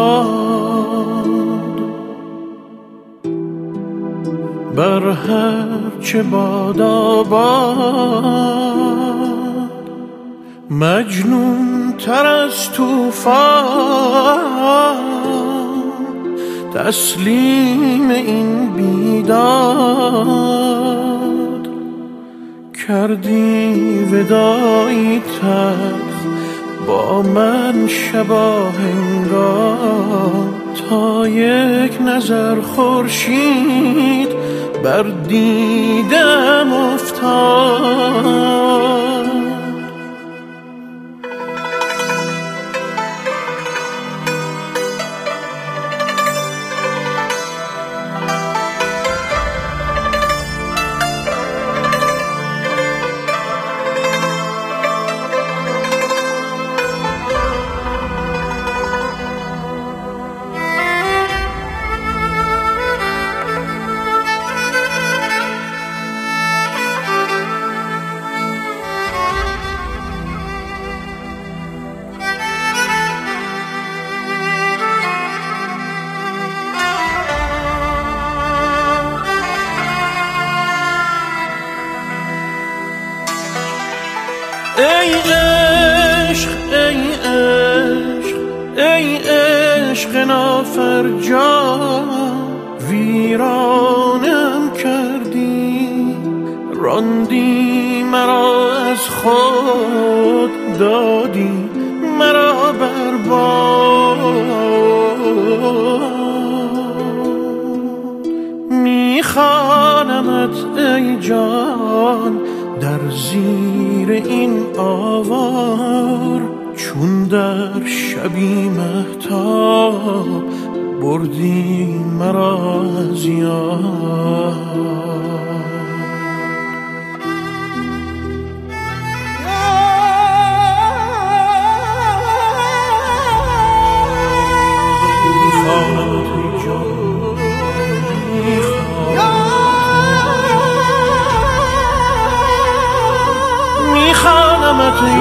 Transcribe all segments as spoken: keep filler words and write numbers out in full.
بر هر چه باد آباد، مجنون تر از طوفان، تسلیم این بیداد. کردی ودایی تلخ با من شباهنگام، تا یک نظر خورشید بر دیدم افتاد. ای عشق ای عشق ای عشق نافرجام، ویرانم کردی، راندی مرا از خود، دادی مرا برباد. میخوانمت ای جان در زیر این آوار، چون در شبی مهتاب بردی مرا از یاد. میخوانمت ای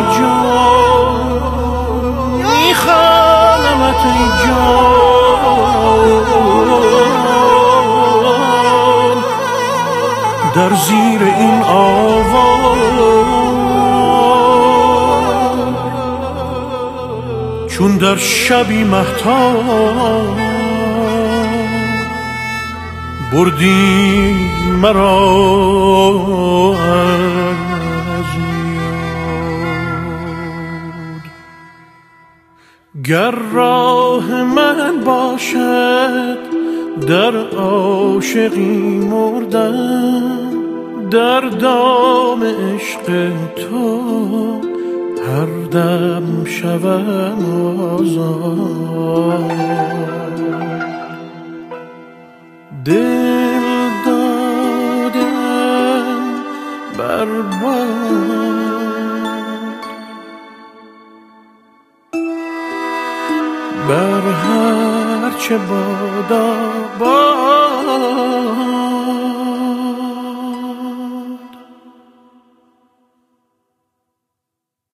جان، میخوانمت ای جان، در زیر این آوار، چون در شبی مهتاب بردی مرا از یاد. گر راه من باشد در عاشقی مردن، در دام عشق تو هر دم شوم آزاد. دل دادم برباد، بر هر چه باد آباد.